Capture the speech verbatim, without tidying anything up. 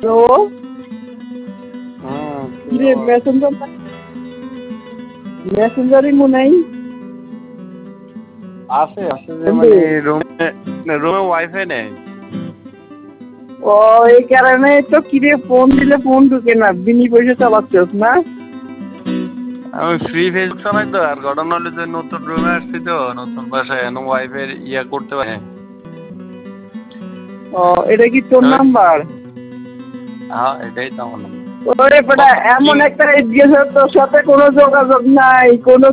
Hello কিরে Messenger মেসেঞ্জারই মনে নাই আছে আছে যে মানে রুমে রুমে ওয়াইফাই নেই। ও এই কারণে তো কিরে ফোন দিলে ফোন ঢুকে না, বিনি পয়সা চালাচ্ছিস না? আমি ফ্রি ফেসবুক চালাই তো। আর ঘটনা হলো যে নতুন রুমে আসছি তো, নতুন বাসায় এখন ওয়াইফাই ইয়া করতে পারে। ও এটা কি তোর নাম্বার? হ্যাঁ এটাই তো আমার নাম্বার। ওরে বেটা এমন একটা এড্রেস তোর সাথে কোনো যোগাযোগ নাই, কোনো